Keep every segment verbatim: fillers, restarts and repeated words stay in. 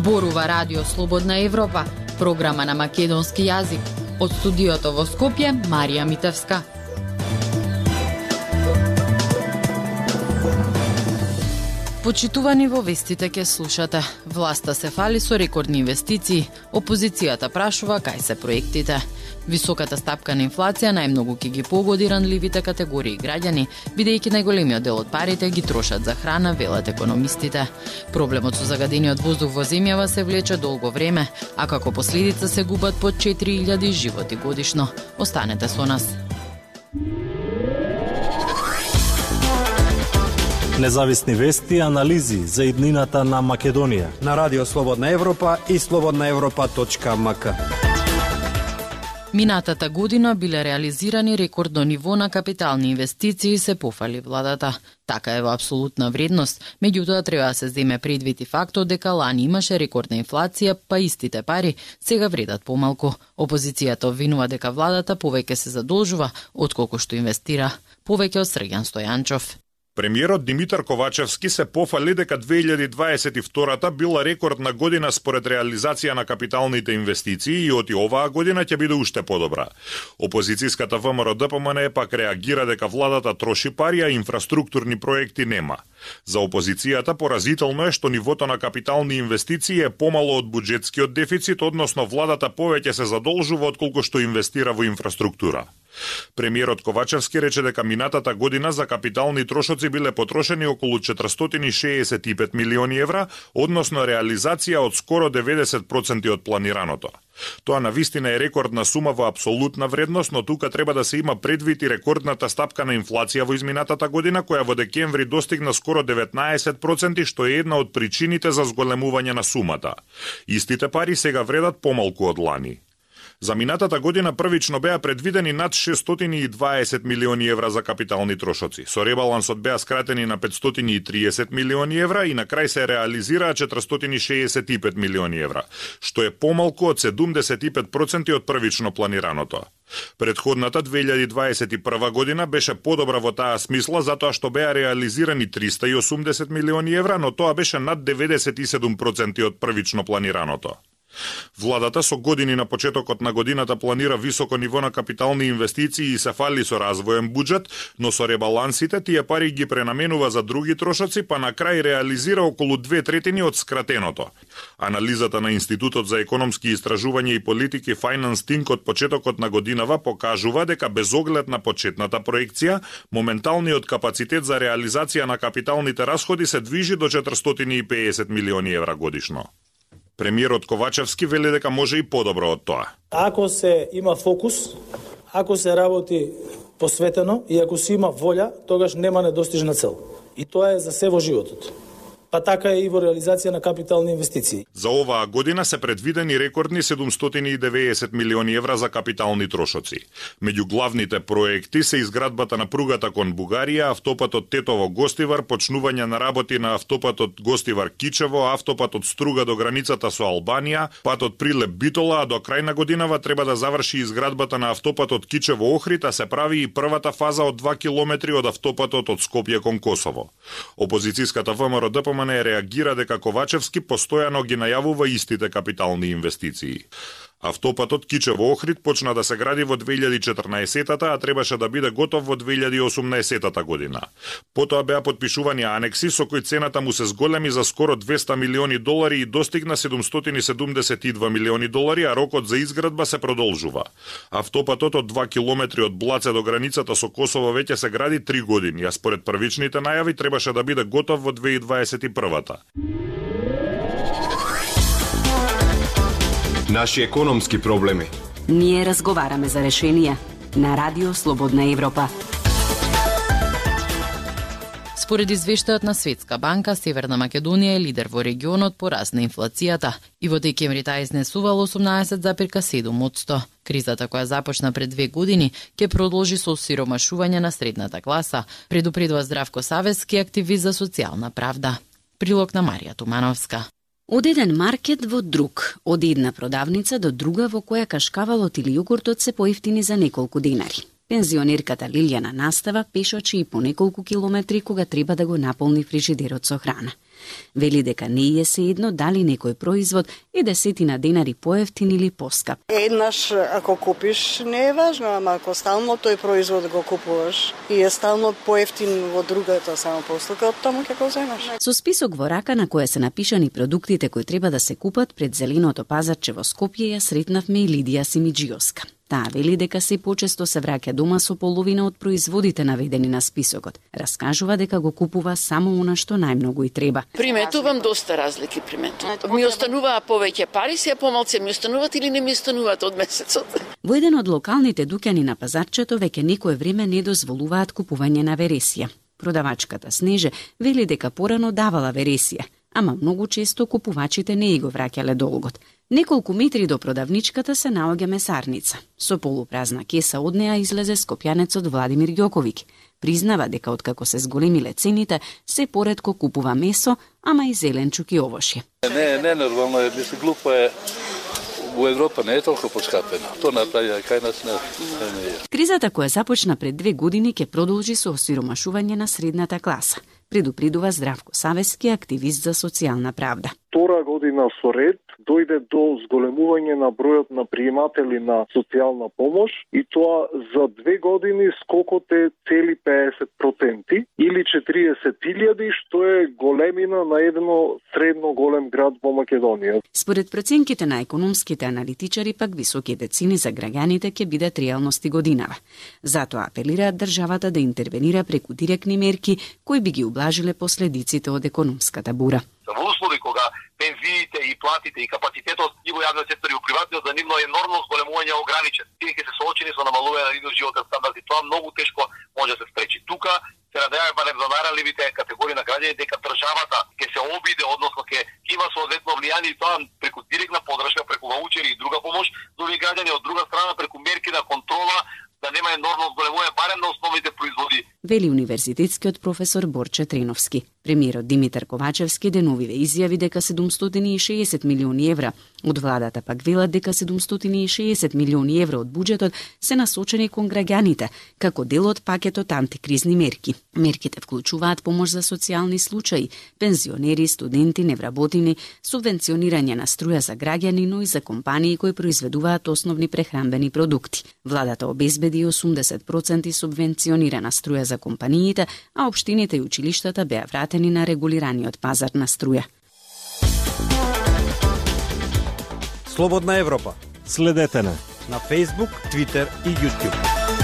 Зборува Радио Слободна Европа, програма на македонски јазик. Од студиото во Скопје, Марија Митевска. Почитувани, во вестите ке слушате. Власта се фали со рекордни инвестиции, опозицијата прашува кај се проектите. Високата стапка на инфлација најмногу ќе ги погоди ранливите категории граѓани, бидејќи најголемиот дел од парите ги трошат за храна, велат економистите. Проблемот со загадениот воздух во земјава се влече долго време, а како последица се губат по четири илјади животи годишно. Останете со нас. Независни вести и анализи за иднината на Македонија на Радио Слободна Европа и слободна европа точка ем ка. Минатата година биле реализирани рекордно ниво на капитални инвестиции, се пофали владата. Така е во апсолутна вредност, меѓутоа треба да се земе предвид и фактот дека лани имаше рекордна инфлација, па истите пари сега вредат помалку. Опозицијата обвинува дека владата повеќе се задолжува отколку што инвестира. Повеќе од Срѓан Стојанчов. Премиерот Димитар Ковачевски се пофали дека две илјади дваесет и втора била рекордна година според реализација на капиталните инвестиции и оти оваа година ќе биде уште подобра. Опозицијската ВМРО-ДПМН пак реагира дека владата троши пари, а инфраструктурни проекти нема. За опозицијата поразително е што нивото на капитални инвестиции е помало од буџетскиот дефицит, односно владата повеќе се задолжува отколку што инвестира во инфраструктура. Премиерот Ковачевски рече дека минатата година за капитални трошоци биле потрошени околу четиристотини шеесет и пет милиони евра, односно реализација од скоро деветдесет проценти од планираното. Тоа навистина е рекордна сума во апсолутна вредност, но тука треба да се има предвид и рекордната стапка на инфлација во изминатата година, која во декември достигна скоро деветнаесет проценти, што е една од причините за зголемување на сумата. Истите пари сега вредат помалку од лани. За минатата година првично беа предвидени над шестстотини и дваесет милиони евра за капитални трошоци. Со ребалансот беа скратени на петстотини и триесет милиони евра и на крај се реализираа четиристотини шеесет и пет милиони евра, што е помалку од седумдесет и пет проценти од првично планираното. Предходната две илјади дваесет и прва година беше подобра во таа смисла затоа што беа реализирани триста и осумдесет милиони евра, но тоа беше над деветдесет и седум проценти од првично планираното. Владата со години на почетокот на годината планира високо ниво на капитални инвестиции и се фали со развоен буџет, но со ребалансите тие пари ги пренаменува за други трошоци, па на крај реализира околу две третини од скратеното. Анализата на Институтот за економски истражувања и политики Finance Think од почетокот на годинава покажува дека без оглед на почетната проекција, моменталниот капацитет за реализација на капиталните расходи се движи до четиристотини и педесет милиони евра годишно. Премиерот Ковачевски вели дека може и подобро од тоа. Ако се има фокус, ако се работи посветено и ако се има волја, тогаш нема недостижна цел. И тоа е за се во животот. Па така е и во реализација на капитални инвестиции. За оваа година се предвидени рекордни седумстотини и деветдесет милиони евра за капитални трошоци. Меѓу главните проекти се изградбата на пругата кон Бугарија, автопатот Тетово-Гостивар, почнување на работи на автопатот Гостивар-Кичево, автопатот Струга до границата со Албанија, патот Прилеп-Битола, а до крај на годинава треба да заврши изградбата на автопатот Кичево-Охрид, а се прави и првата фаза од два километри од автопатот од Скопје кон Косово. Опозицијската ВМРО-ДПМН не реагира дека Ковачевски постојано ги најавува истите капитални инвестиции. Автопатот Кичево-Охрид почна да се гради во две илјади четрнаесетта, а требаше да биде готов во две илјади осумнаесетта година. Потоа беа подпишувани анекси со кои цената му се зголеми за скоро двесте милиони долари и достигна седумстотини седумдесет и два милиони долари, а рокот за изградба се продолжува. Автопатот од два километри од Блаце до границата со Косово веќе се гради три години, а според првичните најави требаше да биде готов во две илјади дваесет и прва. Наши економски проблеми. Ние разговараме за решенија на Радио Слободна Европа. Според извештајот на Светска банка, Северна Македонија е лидер во регионот по раст на инфлацијата и во декември таа изнесувала осумнаесет зарез седум одсто. Кризата која започна пред две години ќе продолжи со осиромашување на средната класа, предупредува Здравко Савески, активист за социјална правда. Прилог на Марија Тумановска. Од еден маркет во друг, од една продавница до друга во која кашкавалот или јогуртот се поевтини за неколку динари. Пензионерката Лилјана настава пешачи и по неколку километри кога треба да го наполни фрижидерот со храна. Вели дека не е седно дали некој производ е десетина денари поевтин или поскап. Еднаш ако купиш не е важно, ама ако стално тој производ го купуваш и е стално поевтин во другата само постилка, од таму ќе го земаш. Со список во рака на која се напишани продуктите кои треба да се купат пред зеленото пазарче во Скопје ја сретнавме и Лидија Симиџиовска. Таа вели дека се почесто се враќа дома со половина од производите наведени на списокот. Раскажува дека го купува само она што најмногу и треба. Приметувам доста разлики приметувам. Ми остануваа повеќе пари, се помалце ми остануваат или не ми остануваат од месецот. Во еден од локалните дуќани на пазарчето веќе некое време не дозволуваат купување на вересија. Продавачката Снеже вели дека порано давала вересија, ама многу често купувачите не и го враќале долгот. Неколку метри до продавничката се наоѓа месарница. Со полупразна кеса од неа излезе скопјанецот Владимир Ѓоковиќ. Признава дека откако се зголемиле цените, се поретко купува месо, ама и зеленчук и овошје. Не, не нормално е, мисли глупо е. Во Европа не е толку поскапено. Тоа направија кај нас не, не е. Кризата која започна пред две години ќе продолжи со осиромашување на средната класа, предупредува Здравко Савески, активист за социјална правда. Втора година со ред дојде до зголемување на бројот на приематели на социјална помош и тоа за две години скокот е цели педесет проценти или четириесет илјади, што е големина на едно средно голем град во Македонија. Според проценките на економските аналитичари, пак високите цени за граѓаните ќе бидат реалности годинава. Затоа апелираат државата да интервенира преку директни мерки кои би ги ублажиле последиците од економската бура. Во услови кога пензиите и платите и капацитетот и во јавниот сектор и во приватниот за нивно енормно зголемување ограничен. Тие ќе се соочени со намалување на нивниот животен стандард и тоа многу тешко може да се спречи. Тука се надеваме барем за најранливите категории на граѓани дека државата ќе се обиде, односно ќе има соодветно влијание и тоа преку директна поддршка, преку ваучери и друга помош, но овие граѓани од друга страна преку мерки на контрола да нема енормно зголемување барем на основните производи. Вели универзитетскиот професор Борче Треновски. Премиерот Димитар Ковачевски деновиве изјави дека седумстотини и шеесет милиони евра од владата пак велат дека седумстотини и шеесет милиони евра од буџетот се насочени кон граѓаните како дел од пакетот антикризни мерки. Мерките вклучуваат помош за социјални случаи, пензионери, студенти, невработени, субвенционирање на струја за граѓани, но и за компании кои произведуваат основни прехранбени продукти. Владата обезбеди осумдесет проценти субвенционирана струја за компаниите, а општините и училиштата беа вратени на регулираниот пазар на струја. Слободна Европа. Следете на на Facebook, Twitter и YouTube.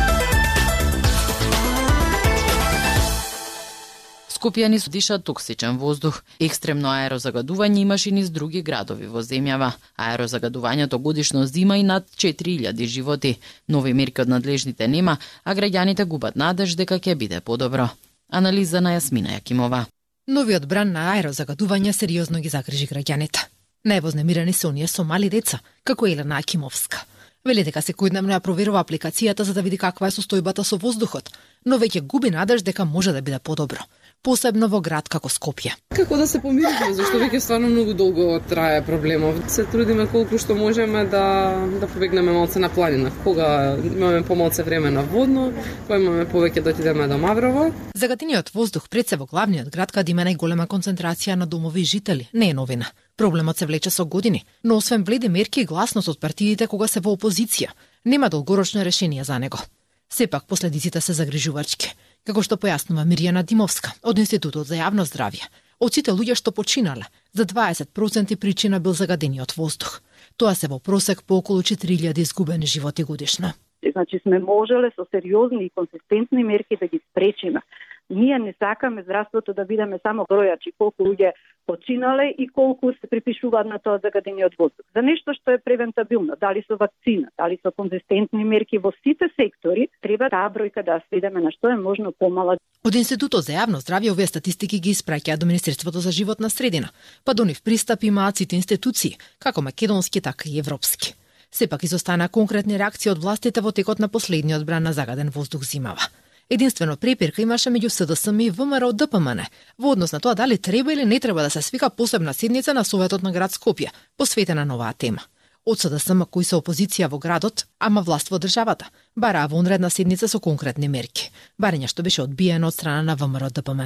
Скопјани дишат токсичен воздух. Екстремно аерозагадување имаше и низ други градови во земјава. Аерозагадувањето годишно зима и над четири илјади животи. Нови мерки од надлежните нема, а граѓаните губат надеж дека ќе биде подобро. Анализа на Јасмина Јакимова. Новиот бран на аерозагадување сериозно ги загрижи граѓаните. Највознемирани се оние со мали деца, како Елена Акимовска. Вели дека секојдневно ја проверува апликацијата за да види каква е состојбата со воздухот, но веќе губи надеж дека може да биде подобро, посебно во град како Скопје. Како да се помириме, зашто веќе стварно многу долго трае проблемов. Се трудиме колку што можеме да да побегнеме малце на планина. Кога имаме помалце време на водно, кога имаме повеќе да отидеме до Маврово. Загатениот воздух пред се во главниот град каде има најголема концентрација на домови и жители не е новина. Проблемот се влече со години, но освен бледи мерки и гласност од партиите кога се во опозиција, нема долгорочно решение за него. Сепак последиците се загрижувачки, како што појаснува Мирјана Димовска од Институтот за јавно здравје. Од сите луѓе што починале, за дваесет проценти причина бил загадениот воздух. Тоа се во просек по околу четири илјади изгубени животи годишно. Значи сме можеле со сериозни и консистентни мерки да ги спречиме. Ние не сакаме здравството да бидеме само бројачи колку луѓе починале и колку се припишуваат на тоа загадениот воздух. За нешто што е превентабилно, дали со вакцина, дали со конзистентни мерки во сите сектори, треба таа бројка да сведеме на што е можно помала. Од Институтот за јавно здравје овие статистики ги испраќаат до Министерството за животна средина, па до нив пристап имаат сите институции, како македонски, така и европски. Сепак изостана конкретни реакции од властите во текот на последниот бран на загаден воздух зимава. Единствено препирка имаше меѓу СДСМ и ВМРО ДПМН во однос на тоа дали треба или не треба да се свика посебна седница на Советот на град Скопје, посветена на оваа тема. Од СДСМ кои се опозиција во градот, ама власт во државата, бараа вонредна седница со конкретни мерки, барање што беше одбиено од страна на ВМРО ДПМН.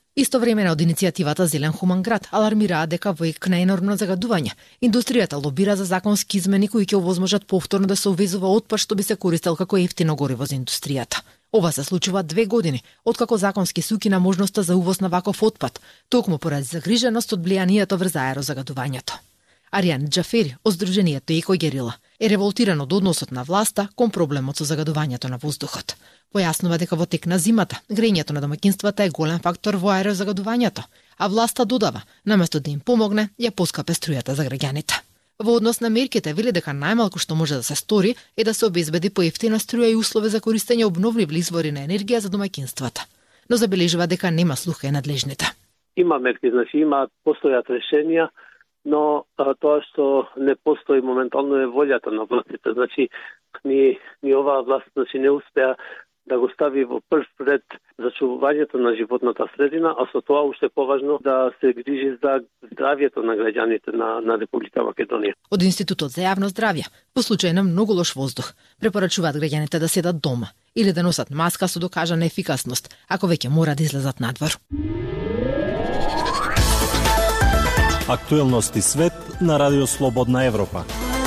Истовремено од иницијативата Зелен хуман град алармираат дека во ек на енормно загадување, индустријата лобира за законски измени кои ќе овозможат повторно да се увезува отпад што би се користел како ефтино гориво за индустријата. Ова се случува две години, откако законски се укина можноста за увоз на ваков отпад, токму поради загриженост од влијанието врз аерозагадувањето. Аријан Џафери од Сдруженијето Еко Герила е револтиран од односот на власта кон проблемот со загадувањето на воздухот. Појаснува дека во тек на зимата грејењето на домаќинствата е голем фактор во аерозагадувањето, а власта додава, наместо да им помогне, ја поскапе струјата за граѓаните. Во однос на мерките вели дека најмалку што може да се стори е да се обезбеди поевтина струја и услови за користење обновливи извори на енергија за домаќинствата. Но забележува дека нема слуха и надлежните. Има мерки, значи има постојат решенија, но а, тоа што не постои моментално е волјата на властите. Значи ни, ни оваа власт значи не успеа да го стави во прв ред зачувувањето на животната средина, а со тоа уште поважно да се грижи за здравјето на граѓаните на, на Република Македонија. Од Институтот за јавно здравје, по случај на многу лош воздух, препорачуваат граѓаните да седат дома или да носат маска со докажана ефикасност, ако веќе мора да излезат надвор. Актуелности свет на Радио Слободна Европа.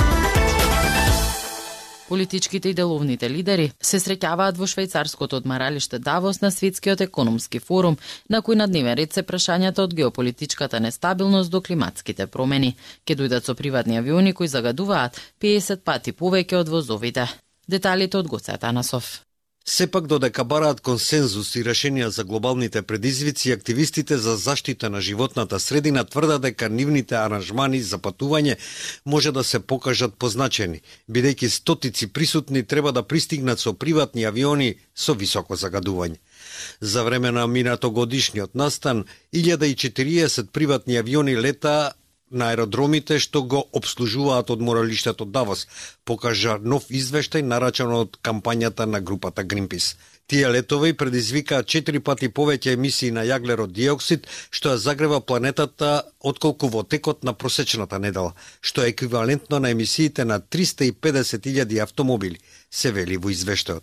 Политичките и деловните лидери се среќаваат во швајцарското одмаралиште Давос на Светскиот економски форум, на кој на дневен ред се прашањата од геополитичката нестабилност до климатските промени. Ке дојдат со приватни авиони кои загадуваат педесет пати повеќе од возовите. Деталите од Гоце Атанасов. Сепак додека бараат консензус и решенија за глобалните предизвици, активистите за заштита на животната средина тврдат дека нивните аранжмани за патување може да се покажат позначени, бидејќи стотици присутни треба да пристигнат со приватни авиони со високо загадување. За време на минатогодишниот настан, илјада и четириесет приватни авиони лета на аеродромите што го обслужуваат одморалиштето Давос, покажа нов извештај нарачан од кампањата на групата Greenpeace. Тие летови предизвикаат четири пати повеќе емисии на јаглерод диоксид, што ја загрева планетата отколку во текот на просечната недела, што е еквивалентно на емисиите на триста и педесет илјади автомобили, се вели во извештајот.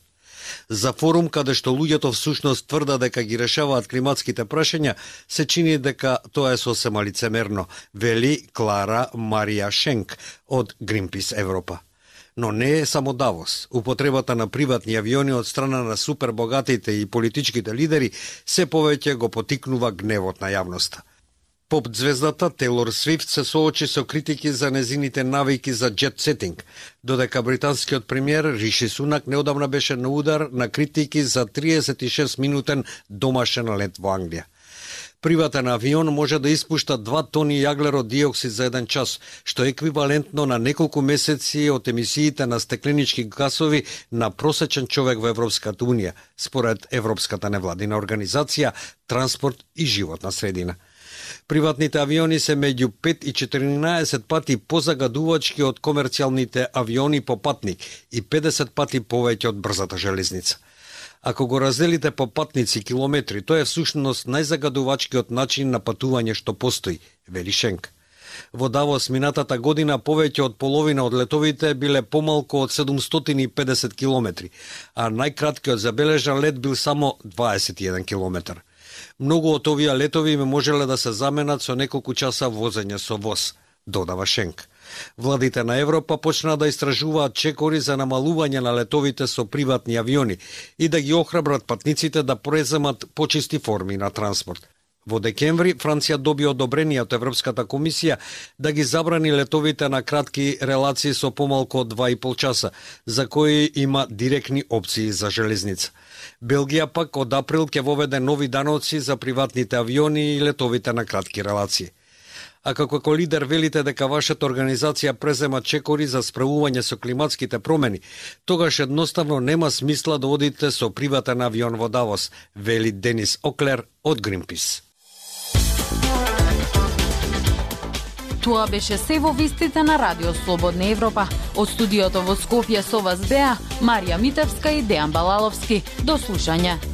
За форум каде што луѓето всушност тврда дека ги решаваат климатските прашања, се чини дека тоа е сосема лицемерно, вели Клара Марија Шенк од Greenpeace Европа. Но не е само Давос. Употребата на приватни авиони од страна на супербогатите и политичките лидери се повеќе го потикнува гневот на јавноста. Поп звездата Тейлор Свифт се соочи со критики за незините навики за джет сетинг, додека британскиот премиер Риши Сунак неодамна беше на удар на критики за триесет и шест минутен домашен лет во Англија. Приватен авион може да испушта два тони јаглерод диоксид за еден час, што е еквивалентно на неколку месеци од емисиите на стекленички гасови на просечен човек во Европската унија, според Европската невладина организација Транспорт и животна средина. Приватните авиони се меѓу пет и четиринаесет пати позагадувачки од комерцијалните авиони по патник и педесет пати повеќе од брзата железница. Ако го разделите по патници километри, тоа е всушност најзагадувачкиот начин на патување што постои, вели Шенк. Во Давос минатата година повеќе од половина од летовите биле помалку од седумстотини и педесет километри, а најкраткиот забележан лет бил само дваесет и еден километар. Многу од овие летови можеле да се заменат со неколку часа возење со воз, додава Шенк. Владите на Европа почнаа да истражуваат чекори за намалување на летовите со приватни авиони и да ги охрабрат патниците да преземат почисти форми на транспорт. Во декември Франција доби одобрение од Европската комисија да ги забрани летовите на кратки релации со помалку од два и пол часа, за кои има директни опции за железница. Белгија пак од април ќе воведе нови даноци за приватните авиони и летовите на кратки релации. А како како лидер велите дека вашата организација презема чекори за справување со климатските промени, тогаш едноставно нема смисла да одите со приватен авион во Давос, вели Денис Оклер од Greenpeace. Тоа беше се во вестите на Радио Слободна Европа. Од студиото во Скопје со вас беа Марија Митевска и Дејан Балаловски. До слушање.